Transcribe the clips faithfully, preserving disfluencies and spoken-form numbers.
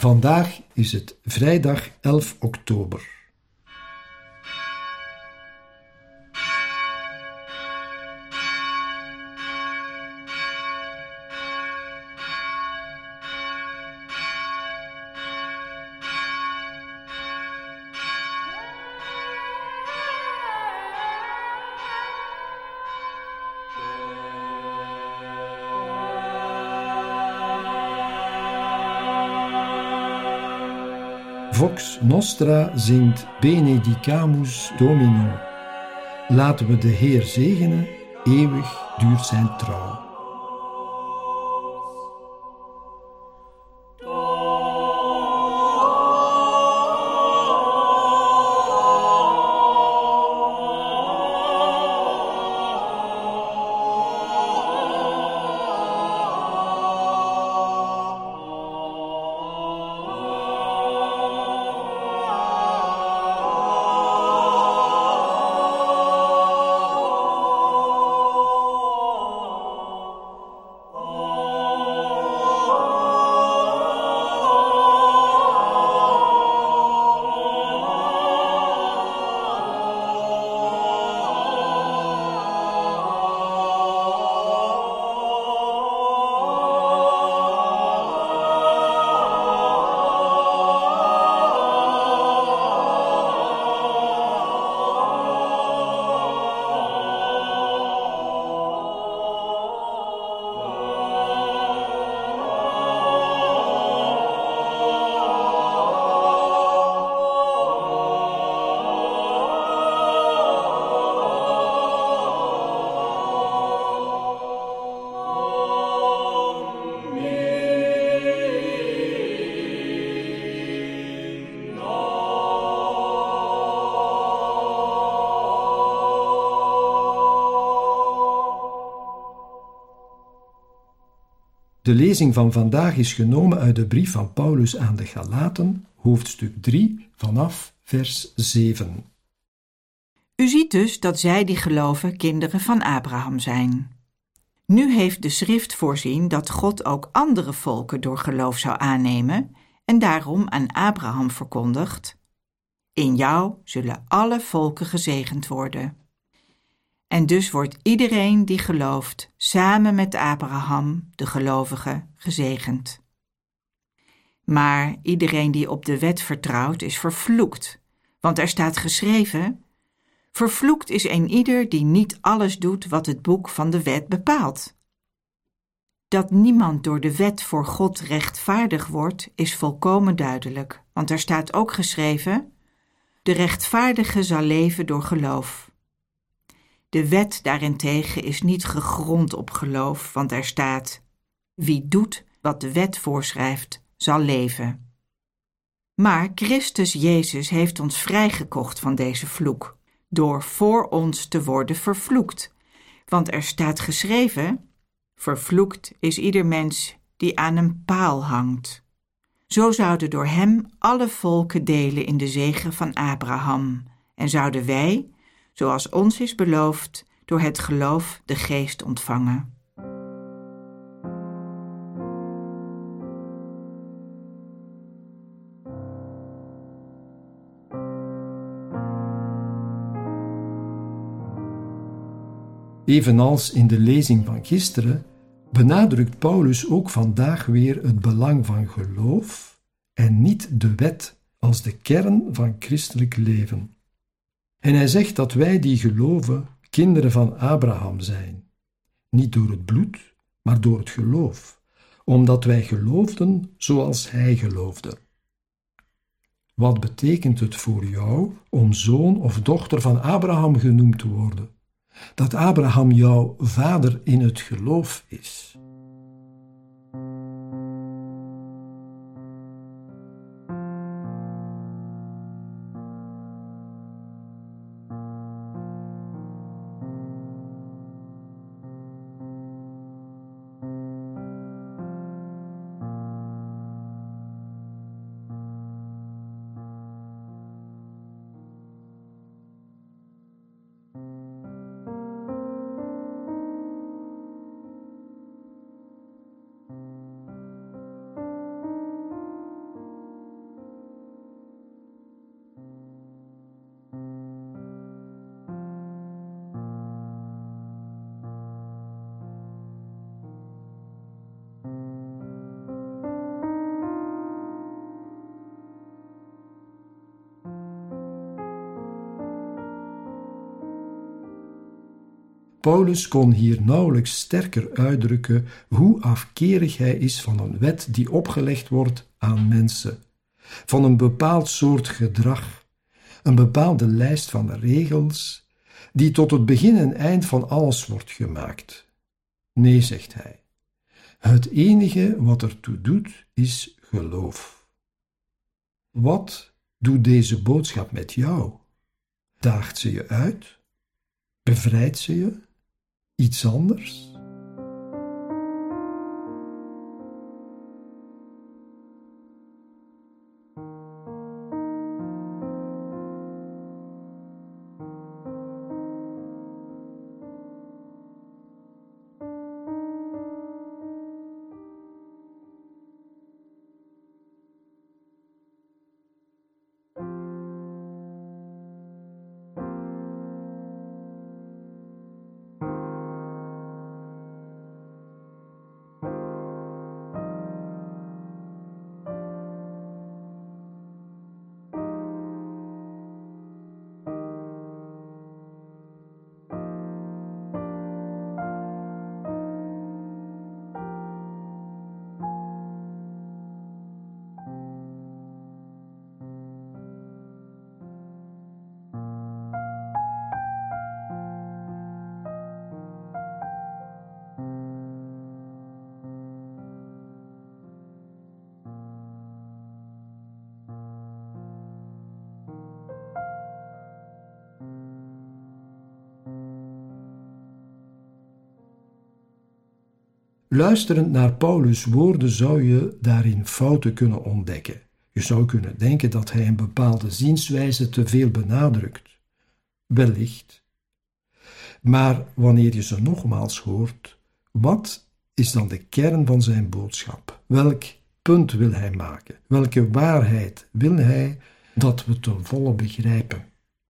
Vandaag is het vrijdag elf oktober. Vox Nostra zingt Benedicamus Domino. Laten we de Heer zegenen, eeuwig duurt zijn trouw. De lezing van vandaag is genomen uit de brief van Paulus aan de Galaten, hoofdstuk drie, vanaf vers zeven. U ziet dus dat zij die geloven kinderen van Abraham zijn. Nu heeft de schrift voorzien dat God ook andere volken door geloof zou aannemen en daarom aan Abraham verkondigt: in jou zullen alle volken gezegend worden. En dus wordt iedereen die gelooft samen met Abraham, de gelovige, gezegend. Maar iedereen die op de wet vertrouwt is vervloekt, want er staat geschreven: vervloekt is een ieder die niet alles doet wat het boek van de wet bepaalt. Dat niemand door de wet voor God rechtvaardig wordt, is volkomen duidelijk, want er staat ook geschreven: de rechtvaardige zal leven door geloof. De wet daarentegen is niet gegrond op geloof, want er staat: wie doet wat de wet voorschrijft, zal leven. Maar Christus Jezus heeft ons vrijgekocht van deze vloek, door voor ons te worden vervloekt. Want er staat geschreven: vervloekt is ieder mens die aan een paal hangt. Zo zouden door hem alle volken delen in de zegen van Abraham, en zouden wij, zoals ons is beloofd, door het geloof de geest ontvangen. Evenals in de lezing van gisteren benadrukt Paulus ook vandaag weer het belang van geloof en niet de wet als de kern van christelijk leven. En hij zegt dat wij die geloven kinderen van Abraham zijn. Niet door het bloed, maar door het geloof, omdat wij geloofden zoals hij geloofde. Wat betekent het voor jou om zoon of dochter van Abraham genoemd te worden? Dat Abraham jouw vader in het geloof is. Paulus kon hier nauwelijks sterker uitdrukken hoe afkerig hij is van een wet die opgelegd wordt aan mensen, van een bepaald soort gedrag, een bepaalde lijst van regels, die tot het begin en eind van alles wordt gemaakt. Nee, zegt hij, het enige wat ertoe doet is geloof. Wat doet deze boodschap met jou? Daagt ze je uit? Bevrijdt ze je? Iets anders? Luisterend naar Paulus' woorden zou je daarin fouten kunnen ontdekken. Je zou kunnen denken dat hij een bepaalde zienswijze te veel benadrukt. Wellicht. Maar wanneer je ze nogmaals hoort, wat is dan de kern van zijn boodschap? Welk punt wil hij maken? Welke waarheid wil hij dat we ten volle begrijpen?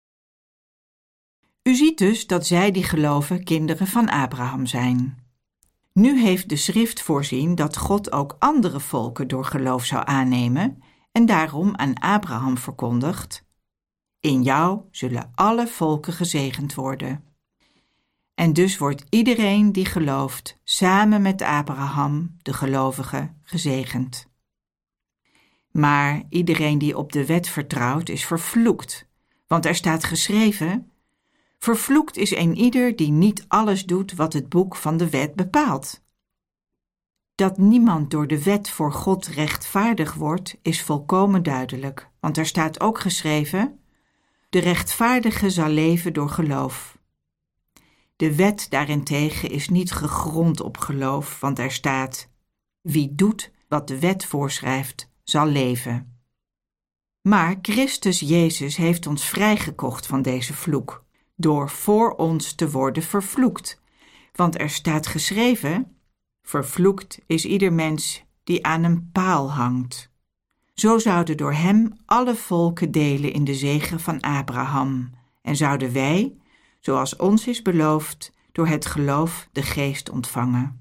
U ziet dus dat zij die geloven kinderen van Abraham zijn. Nu heeft de schrift voorzien dat God ook andere volken door geloof zou aannemen en daarom aan Abraham verkondigt: in jou zullen alle volken gezegend worden. En dus wordt iedereen die gelooft samen met Abraham, de gelovige, gezegend. Maar iedereen die op de wet vertrouwt is vervloekt, want er staat geschreven: vervloekt is een ieder die niet alles doet wat het boek van de wet bepaalt. Dat niemand door de wet voor God rechtvaardig wordt, is volkomen duidelijk, want er staat ook geschreven: de rechtvaardige zal leven door geloof. De wet daarentegen is niet gegrond op geloof, want er staat: wie doet wat de wet voorschrijft, zal leven. Maar Christus Jezus heeft ons vrijgekocht van deze vloek, door voor ons te worden vervloekt. Want er staat geschreven: vervloekt is ieder mens die aan een paal hangt. Zo zouden door hem alle volken delen in de zegen van Abraham, en zouden wij, zoals ons is beloofd, door het geloof de geest ontvangen.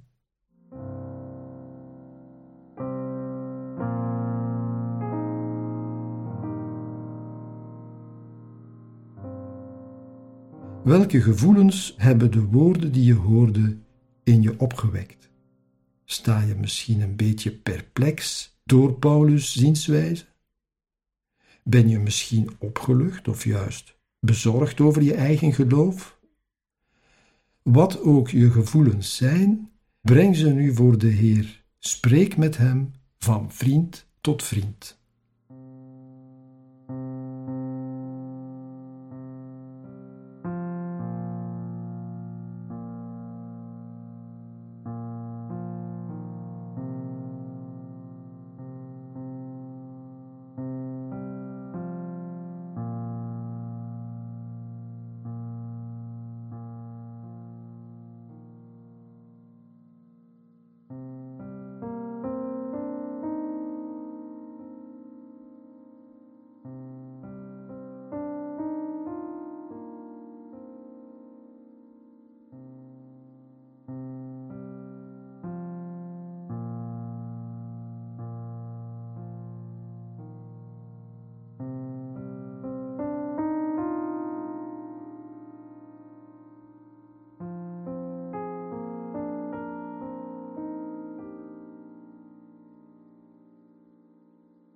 Welke gevoelens hebben de woorden die je hoorde in je opgewekt? Sta je misschien een beetje perplex door Paulus' zienswijze? Ben je misschien opgelucht of juist bezorgd over je eigen geloof? Wat ook je gevoelens zijn, breng ze nu voor de Heer. Spreek met hem van vriend tot vriend.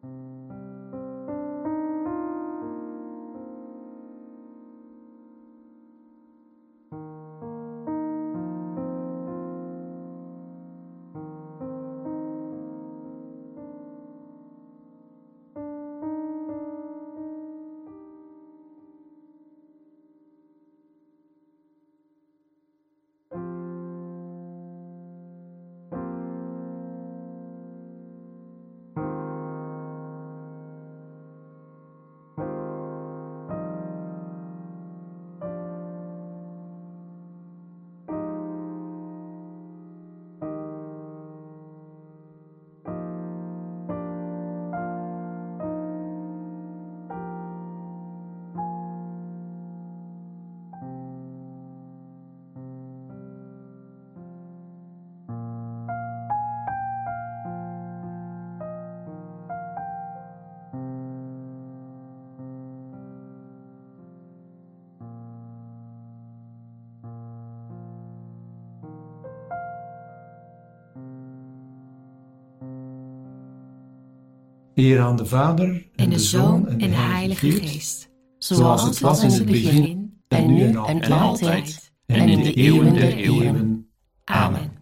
Eer aan de Vader en, en de Zoon en de Heilige Geest, Geest zoals het was in het begin, en nu en altijd, en in de eeuwen der eeuwen. Amen.